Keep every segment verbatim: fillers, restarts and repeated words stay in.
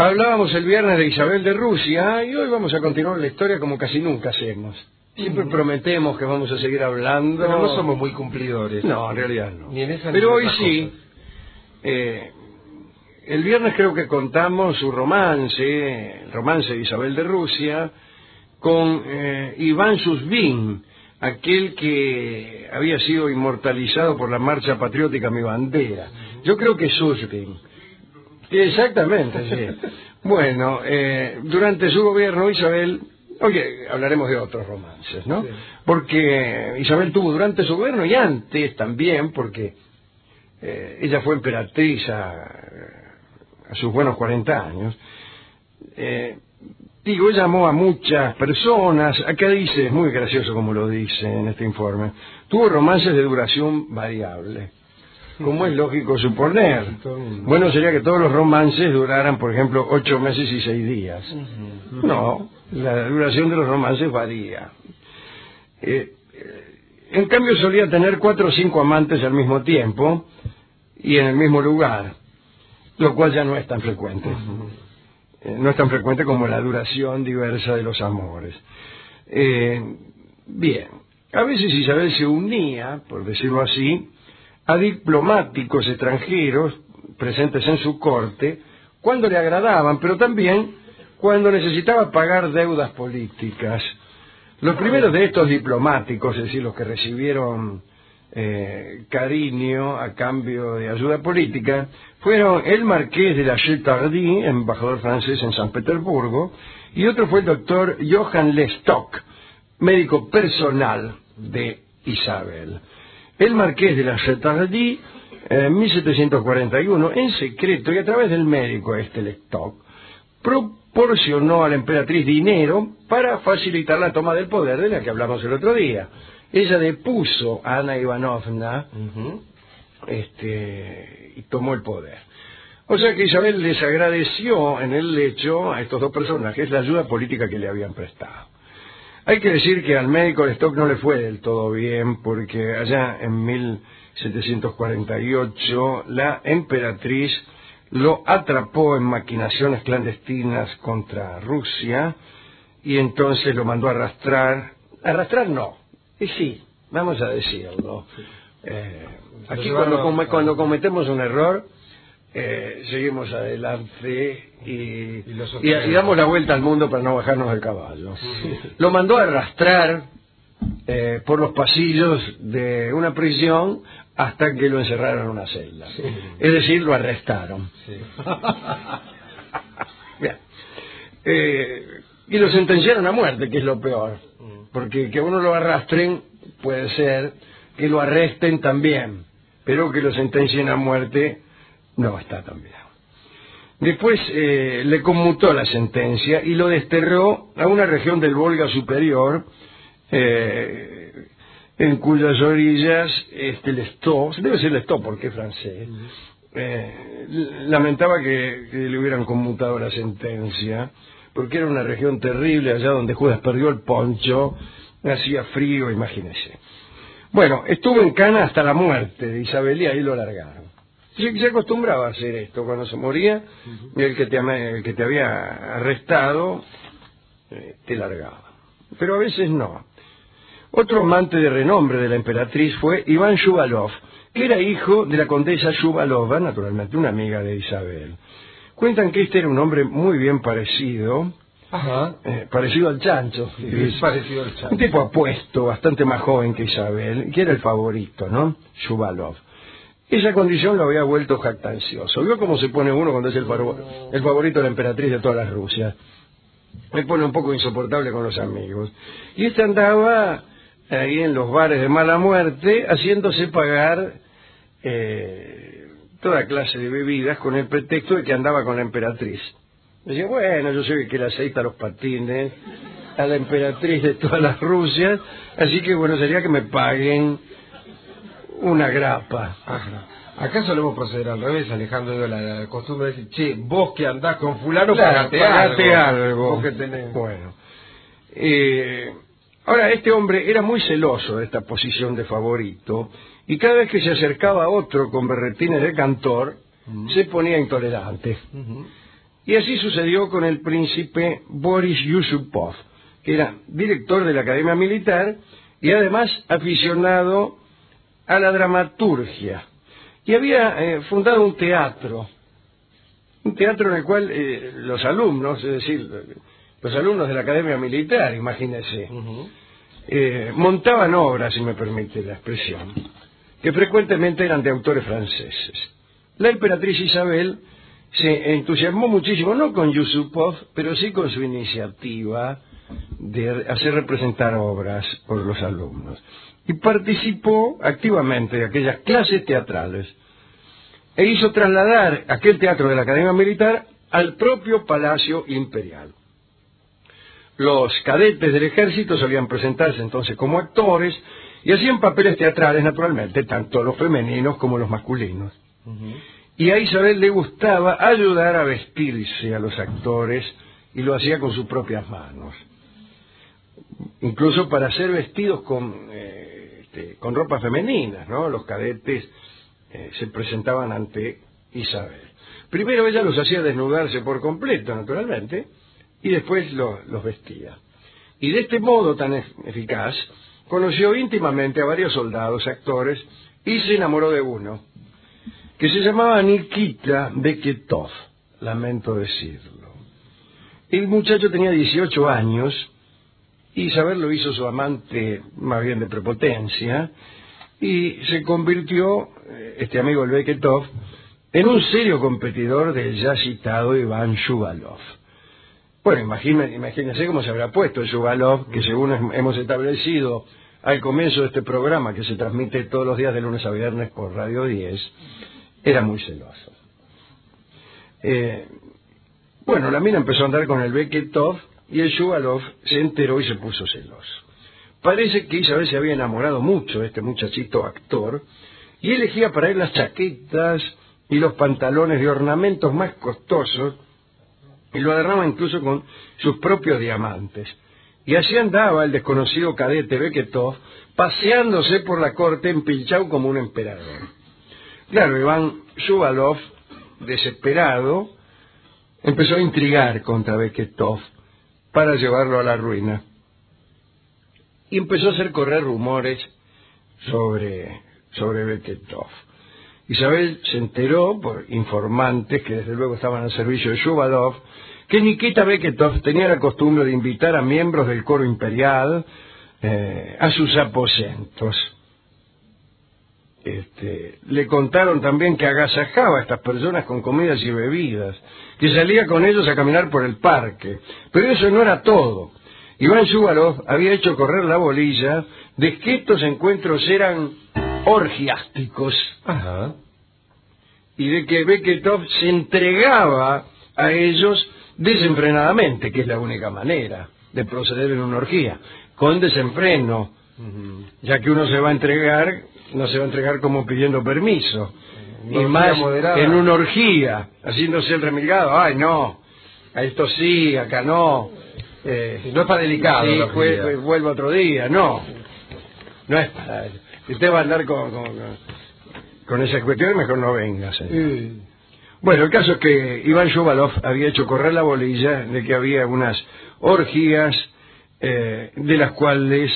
Hablábamos el viernes de Isabel de Rusia y hoy vamos a continuar la historia como casi nunca hacemos. Siempre uh-huh. prometemos que vamos a seguir hablando. Pero no somos muy cumplidores. No, en realidad no. Ni en esa Pero ni hoy en sí. Eh, el viernes creo que contamos su romance, el romance de Isabel de Rusia, con eh, Iván Susbin, aquel que había sido inmortalizado por la marcha patriótica Mi Bandera. Yo creo que Susbin. Exactamente, sí. Bueno, eh, durante su gobierno Isabel, oye, hablaremos de otros romances, ¿no? Sí. Porque Isabel tuvo durante su gobierno y antes también, porque eh, ella fue emperatriz a, a sus buenos cuarenta años. Eh, digo, ella amó a muchas personas. Acá dice, es muy gracioso como lo dice en este informe, tuvo romances de duración variable. Como es lógico suponer. Bueno, sería que todos los romances duraran, por ejemplo, ocho meses y seis días. No, la duración de los romances varía. Eh, en cambio, solía tener cuatro o cinco amantes al mismo tiempo y en el mismo lugar, lo cual ya no es tan frecuente. Eh, no es tan frecuente como la duración diversa de los amores. Eh, bien, a veces Isabel se unía, por decirlo así, a diplomáticos extranjeros presentes en su corte cuando le agradaban, pero también cuando necesitaba pagar deudas políticas. Los primeros de estos diplomáticos, es decir, los que recibieron eh, cariño a cambio de ayuda política, fueron el marqués de la Chetardy, embajador francés en San Petersburgo, y otro fue el doctor Johann Lestock, médico personal de Isabel. El marqués de la Chetardy, en mil setecientos cuarenta y uno, en secreto y a través del médico este Lestock, proporcionó a la emperatriz dinero para facilitar la toma del poder de la que hablamos el otro día. Ella depuso a Ana Ivanovna uh-huh. este, y tomó el poder. O sea que Isabel les agradeció en el lecho a estos dos personajes la ayuda política que le habían prestado. Hay que decir que al médico Lestock no le fue del todo bien, porque allá en mil setecientos cuarenta y ocho la emperatriz lo atrapó en maquinaciones clandestinas contra Rusia y entonces lo mandó a arrastrar. Arrastrar no, y sí, vamos a decirlo. Eh, aquí cuando, come, cuando cometemos un error, eh, seguimos adelante y, y, y, y damos la vuelta al mundo para no bajarnos del caballo. Sí. Lo mandó a arrastrar eh, por los pasillos de una prisión hasta que lo encerraron en una celda. Sí. Es decir, lo arrestaron. Sí. Bien. Eh, y lo sentenciaron a muerte, que es lo peor. Porque que uno lo arrastren puede ser, que lo arresten también, pero que lo sentencien a muerte no está tan bien. Después eh, le conmutó la sentencia y lo desterró a una región del Volga superior, eh, en cuyas orillas este Lestock, debe ser Lestock porque es francés, eh, lamentaba que, que le hubieran conmutado la sentencia, porque era una región terrible, allá donde Judas perdió el poncho, hacía frío, imagínese. Bueno, estuvo en Cana hasta la muerte de Isabel y ahí lo largaron. Se, se acostumbraba a hacer esto, cuando se moría, uh-huh. el, que te, el que te había arrestado eh, te largaba. Pero a veces no. Otro amante de renombre de la emperatriz fue Iván Shuvalov, que era hijo de la condesa Shuvalova, naturalmente una amiga de Isabel. Cuentan que este era un hombre muy bien parecido, Ajá. Eh, parecido al chancho, sí, es parecido al chancho. Un tipo apuesto, bastante más joven que Isabel, que era el favorito, ¿no? Shuvalov. Esa condición lo había vuelto jactancioso. ¿Vio cómo se pone uno cuando es el, favor, el favorito de la emperatriz de todas las Rusias? Me pone un poco insoportable con los amigos. Y este andaba ahí en los bares de mala muerte, haciéndose pagar eh, toda clase de bebidas con el pretexto de que andaba con la emperatriz. Decía, bueno, yo soy el que le aceita los patines a la emperatriz de todas las Rusias, así que bueno, sería que me paguen una grapa. Ajá. Acá solemos proceder al revés, Alejandro, de la, la costumbre de decir, che, vos que andás con fulano, claro, pagate, pagate algo. algo. Vos que tenés. Bueno. Eh, ahora, este hombre era muy celoso de esta posición de favorito, y cada vez que se acercaba a otro con berretines de cantor, uh-huh. se ponía intolerante. Uh-huh. Y así sucedió con el príncipe Boris Yusupov, que era director de la Academia Militar y además aficionado a la dramaturgia. Y había eh, fundado un teatro, un teatro en el cual eh, los alumnos, es decir, los alumnos de la Academia Militar, imagínense, uh-huh. eh, montaban obras, si me permite la expresión, que frecuentemente eran de autores franceses. La emperatriz Isabel se entusiasmó muchísimo, no con Yusupov, pero sí con su iniciativa de hacer representar obras por los alumnos. Y participó activamente de aquellas clases teatrales e hizo trasladar aquel teatro de la Academia Militar al propio Palacio Imperial. Los cadetes del ejército solían presentarse entonces como actores y hacían papeles teatrales, naturalmente, tanto los femeninos como los masculinos. Uh-huh. Y a Isabel le gustaba ayudar a vestirse a los actores y lo hacía con sus propias manos. Incluso para ser vestidos con, eh, este, con ropas femeninas, ¿no? Los cadetes eh, se presentaban ante Isabel. Primero ella los hacía desnudarse por completo, naturalmente, y después lo, los vestía. Y de este modo tan eficaz, conoció íntimamente a varios soldados, actores, y se enamoró de uno, que se llamaba Nikita Beketov, lamento decirlo. El muchacho tenía dieciocho años, y Isabel lo hizo su amante, más bien de prepotencia, y se convirtió, este amigo el Beketov, en un serio competidor del ya citado Iván Shuvalov. Bueno, imagínense, imagínense cómo se habrá puesto el Shuvalov, que según hemos establecido al comienzo de este programa, que se transmite todos los días de lunes a viernes por Radio diez, era muy celoso. Eh, bueno, la mina empezó a andar con el Beketov y el Shuvalov se enteró y se puso celoso. Parece que Isabel se había enamorado mucho de este muchachito actor y elegía para él las chaquetas y los pantalones de ornamentos más costosos y lo adornaba incluso con sus propios diamantes. Y así andaba el desconocido cadete Beketov paseándose por la corte empilchado como un emperador. Claro, Iván Shuvalov, desesperado, empezó a intrigar contra Beketov para llevarlo a la ruina. Y empezó a hacer correr rumores sobre, sobre Beketov. Isabel se enteró por informantes que desde luego estaban al servicio de Shuvalov que Nikita Beketov tenía la costumbre de invitar a miembros del coro imperial eh, a sus aposentos. Este, le contaron también que agasajaba a estas personas con comidas y bebidas, que salía con ellos a caminar por el parque. Pero eso no era todo. Iván Shuvalov había hecho correr la bolilla de que estos encuentros eran orgiásticos. Ajá. Y de que Beketov se entregaba a ellos desenfrenadamente, que es la única manera de proceder en una orgía, con desenfreno, uh-huh. Ya que uno se va a entregar, no se va a entregar como pidiendo permiso, una y más moderada. En una orgía, haciéndose el remilgado, ay no, a esto sí, acá no, eh, no es para delicado, sí, pues, vuelvo otro día, no, no es para eso. Si usted va a andar con, con, con esas cuestiones, mejor no venga, señor. Sí. Bueno, el caso es que Iván Shuvalov había hecho correr la bolilla de que había unas orgías eh, de las cuales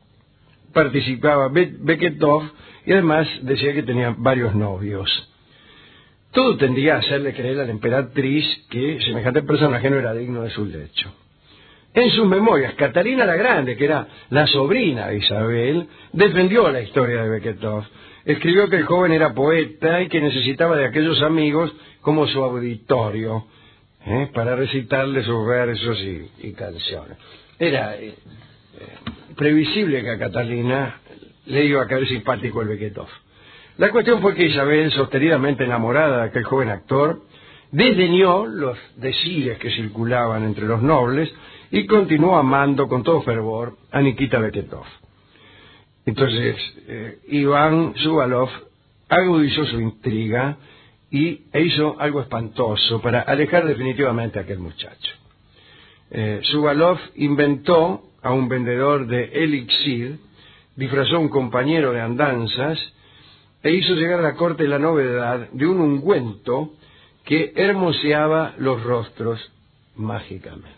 participaba Be Beketov y además decía que tenía varios novios. Todo tendría a hacerle creer a la emperatriz que semejante personaje no era digno de su lecho. En sus memorias, Catalina la Grande, que era la sobrina de Isabel, defendió la historia de Beketov. Escribió que el joven era poeta y que necesitaba de aquellos amigos como su auditorio, ¿eh? para recitarle sus versos y, y canciones. Era eh, eh, previsible que a Catalina le iba a caer simpático el Beketov. La cuestión fue que Isabel, sostenidamente enamorada de aquel joven actor, desdeñó los decires que circulaban entre los nobles y continuó amando con todo fervor a Nikita Beketov. Entonces, eh, Iván Shuvalov agudizó su intriga y e hizo algo espantoso para alejar definitivamente a aquel muchacho. Eh, Shuvalov inventó a un vendedor de elixir, disfrazó a un compañero de andanzas e hizo llegar a la corte la novedad de un ungüento que hermoseaba los rostros mágicamente.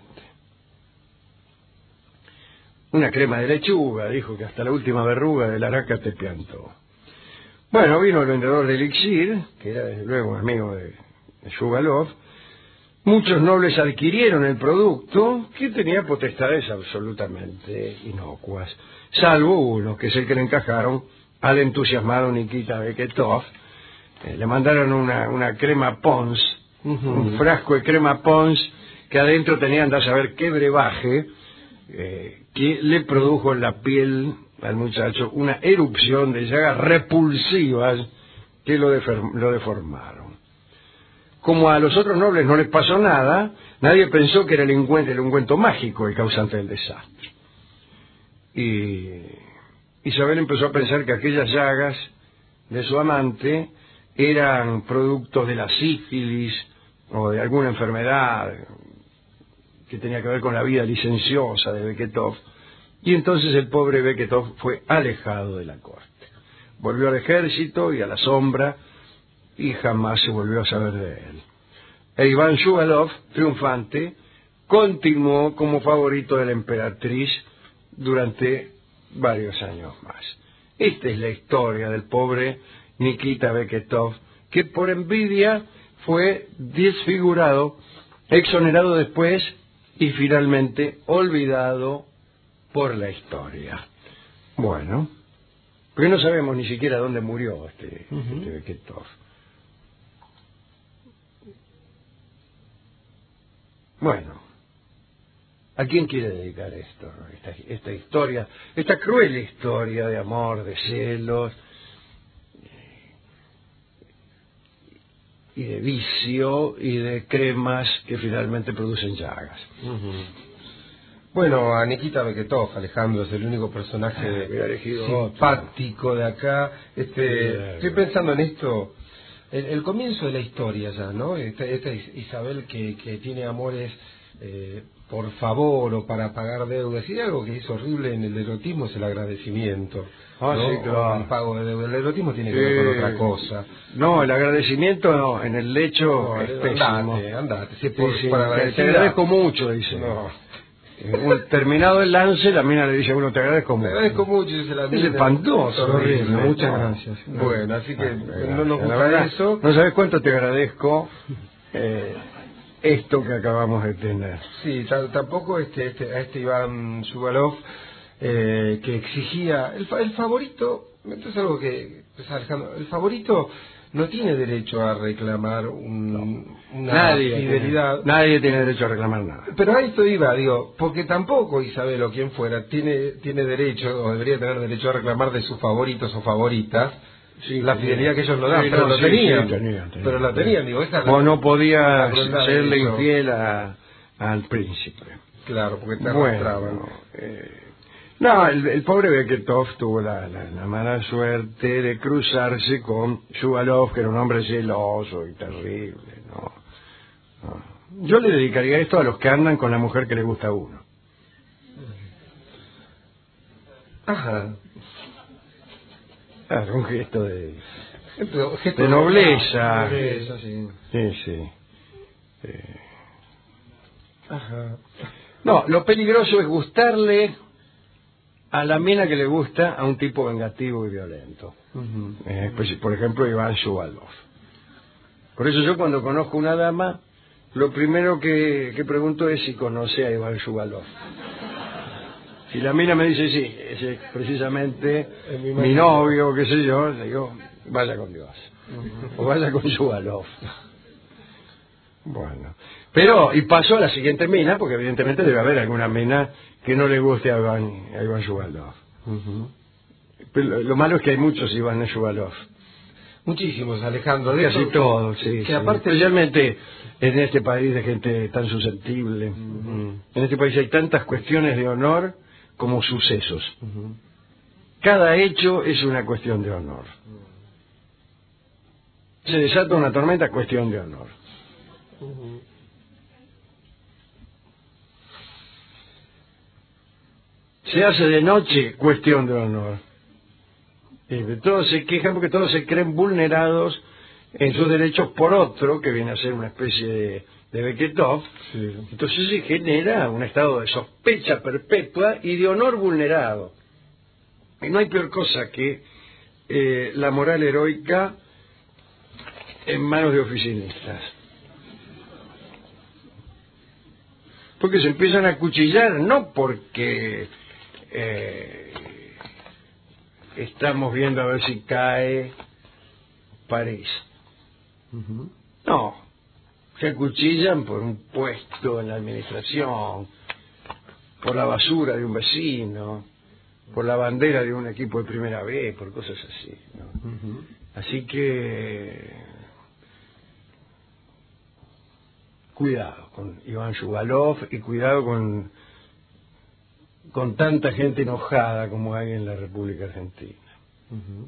Una crema de lechuga, dijo, que hasta la última verruga de la araca te piantó. Bueno, vino el vendedor de elixir, que era desde luego amigo de, de Sugarloaf. Muchos nobles adquirieron el producto, que tenía potestades absolutamente inocuas, salvo uno, que es el que le encajaron al entusiasmado Nikita Beketov. Eh, le mandaron una, una crema Pons, uh-huh. un frasco de crema Pons, que adentro tenía, andar a saber qué brebaje, eh, que le produjo en la piel al muchacho una erupción de llagas repulsivas que lo, defer- lo deformaron. Como a los otros nobles no les pasó nada, nadie pensó que era el ungüento, el ungüento mágico el causante del desastre. Y Isabel empezó a pensar que aquellas llagas de su amante eran productos de la sífilis o de alguna enfermedad que tenía que ver con la vida licenciosa de Beketov, y entonces el pobre Beketov fue alejado de la corte. Volvió al ejército y a la sombra, y jamás se volvió a saber de él. E Iván Shuvalov, triunfante, continuó como favorito de la emperatriz durante varios años más. Esta es la historia del pobre Nikita Beketov, que por envidia fue desfigurado, exonerado después y finalmente olvidado por la historia. Bueno, porque no sabemos ni siquiera dónde murió este, uh-huh. este Beketov. Bueno, ¿a quién quiere dedicar esto? Esta, esta historia, esta cruel historia de amor, de celos y de vicio y de cremas que finalmente producen llagas. Uh-huh. Bueno, a Nikita Beketov, Alejandro, es el único personaje ah, simpático de acá. Este, sí, estoy pensando en esto. El, el comienzo de la historia ya, ¿no? Esta, esta Isabel que, que tiene amores eh, por favor o para pagar deudas. Y algo que es horrible en el erotismo es el agradecimiento. Ah, ¿no? sí, claro. El pago de deuda. El erotismo tiene que ver con otra cosa. No, el agradecimiento no, en el lecho no, es pésimo. Andate, andate. Si sí, por, sí, para te, te agradezco mucho, dice. No. Un, terminado el lance, la mina le dice a uno, te agradezco mucho. Te agradezco mucho, dice la mina. Es espantoso. Es horrible. Muchas gracias. Bueno, así que ah, no nos gusta verdad, eso. No sabes cuánto te agradezco eh, esto que acabamos de tener. Sí, tampoco este, este, a este Iván Shuvalov eh, que exigía el, el favorito. Esto es algo que, pues, Alejandro, el favorito no tiene derecho a reclamar un, una nadie fidelidad. Tiene, nadie tiene derecho a reclamar nada. Pero a esto iba, digo, porque tampoco Isabel o quien fuera tiene tiene derecho o debería tener derecho a reclamar de sus favoritos o favoritas sí, la fidelidad que ellos no dan, sí, pero no, lo sí, tenían, sí, tenían, tenían. Pero la tenían, digo, esa o no podía serle infiel a, al príncipe. Claro, porque te bueno, arrastraban. No, eh, no el, el pobre Beketov tuvo la, la, la mala suerte de cruzarse con Shuvalov, que era un hombre celoso y terrible, ¿no? no. Yo le dedicaría esto a los que andan con la mujer que le gusta a uno. Ajá. Claro, un gesto de, gesto de nobleza. De nobleza, sí. Sí, sí. Eh. Ajá. No, lo peligroso es gustarle a la mina que le gusta a un tipo vengativo y violento. Uh-huh. eh, pues, por ejemplo, Iván Shuvalov. Por eso yo cuando conozco una dama, lo primero que, que pregunto es si conoce a Iván Shuvalov. Si la mina me dice sí, ese es precisamente mi, mi novio, qué sé yo, le digo, vaya con Dios. Uh-huh. O vaya con Shuvalov. Bueno. Pero, y paso a la siguiente mina, porque evidentemente debe haber alguna mina que no le guste a Iván, a Iván Shuvalov. Uh-huh. Pero lo, lo malo es que hay muchos Iván Shuvalov. Muchísimos, Alejandro. De Casi todos, sí. Que sí. aparte, especialmente en este país de gente tan susceptible. Uh-huh. En este país hay tantas cuestiones de honor como sucesos. Uh-huh. Cada hecho es una cuestión de honor. Se desata una tormenta, cuestión de honor. Uh-huh. Se hace de noche, cuestión de honor. Eh, todos se quejan porque todos se creen vulnerados en sus derechos por otro, que viene a ser una especie de, de Beketov. Sí. Entonces se genera un estado de sospecha perpetua y de honor vulnerado. Y no hay peor cosa que eh, la moral heroica en manos de oficinistas. Porque se empiezan a cuchillar, no porque eh, estamos viendo a ver si cae París. Uh-huh. No, se acuchillan por un puesto en la administración, por la basura de un vecino, por la bandera de un equipo de primera B, por cosas así, ¿no? Uh-huh. Así que cuidado con Iván Shuvalov y cuidado con con tanta gente enojada como hay en la República Argentina. Uh-huh.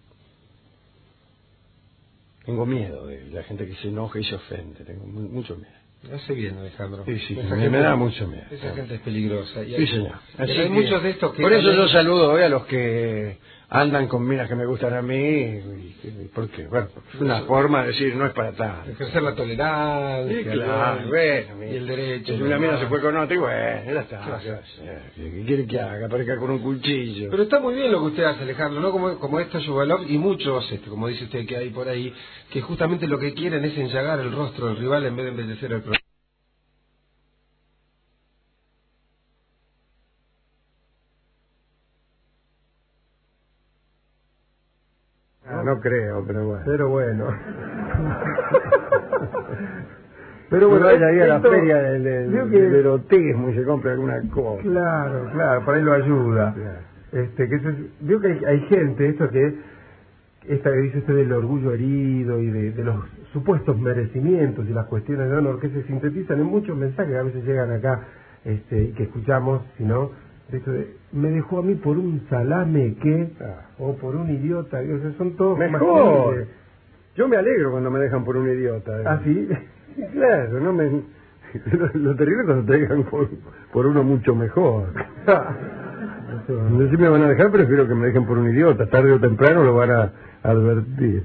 Tengo miedo de la gente que se enoja y se ofende, tengo mu mucho miedo. Hace bien, Alejandro. Sí, sí, esa me, gente, me da mucho miedo. Esa gente es peligrosa. Y hay, sí, señor. Así hay que, muchos de estos que... Por eso yo saludo hoy a los que andan con minas que me gustan a mí. Y, y, ¿por qué? Bueno, es una forma de decir, no es para tanto. Ejercer la tolerancia. Sí, claro, bueno, y el derecho. Si una mina se fue con otra, y bueno, ya está. ¿Qué quiere que haga? Aparezca con un cuchillo. Pero está muy bien lo que usted hace, Alejandro, ¿no? Como, como esto Shuvalov y muchos, este, como dice usted que hay por ahí, que justamente lo que quieren es enllagar el rostro del rival en vez de embellecer el problema. No creo, pero bueno. Pero bueno. Pero bueno, vaya ahí a la feria del, del, que, del erotismo y se compra alguna cosa. Claro, claro, por ahí lo ayuda. Claro. Este, que eso es, veo que hay, hay gente, esto que, esta que dice usted del orgullo herido y de, de los supuestos merecimientos y las cuestiones de honor que se sintetizan en muchos mensajes que a veces llegan acá este, y que escuchamos, si no, esto de, me dejó a mí por un salame que, ah. o por un idiota, o sea, son todos mejor. De... Yo me alegro cuando me dejan por un idiota. ¿eh? ¿Ah, sí? Claro, no me... lo, lo terrible es cuando te dejan por, por uno mucho mejor. No sé si me van a dejar, prefiero que me dejen por un idiota. Tarde o temprano lo van a advertir.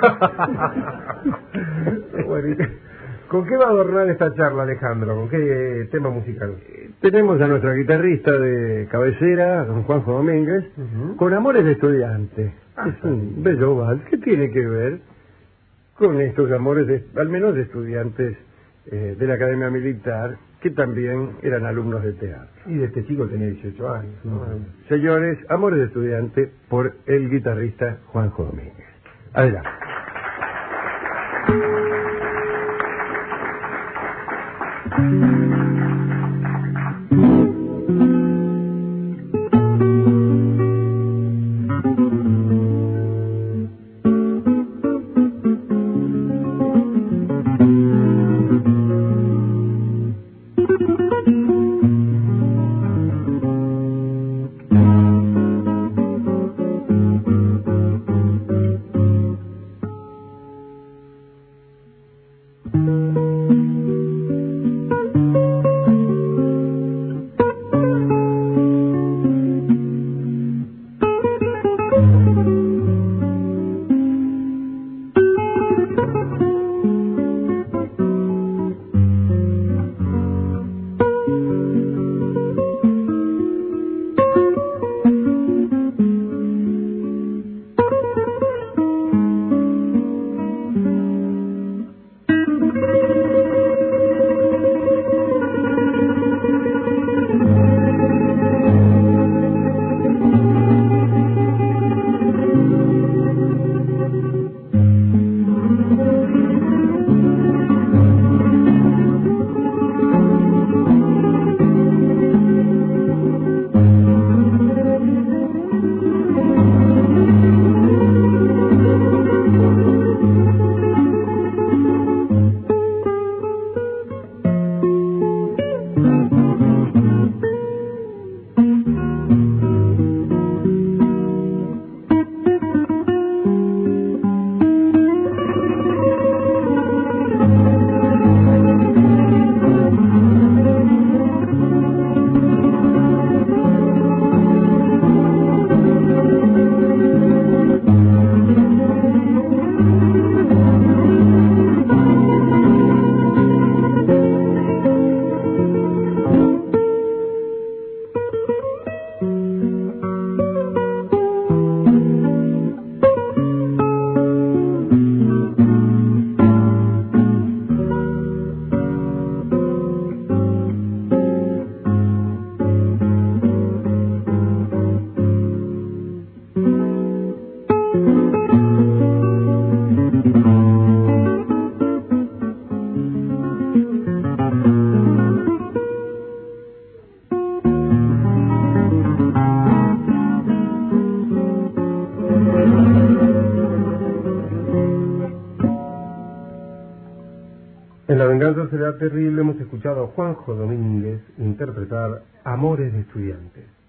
Bueno, ¿con qué va a adornar esta charla, Alejandro? ¿Con qué tema musical? Tenemos a nuestra guitarrista de cabecera, don Juanjo Domínguez, uh-huh. con Amores de Estudiante. Ah, es un bello vals. ¿Qué tiene que ver con estos amores, de, al menos de estudiantes eh, de la Academia Militar, que también eran alumnos de teatro? Y de este chico tenía dieciocho años. ¿no? Uh-huh. Señores, Amores de Estudiante por el guitarrista Juanjo Domínguez. Adelante. En La venganza será terrible hemos escuchado a Juanjo Domínguez interpretar Amores de estudiantes.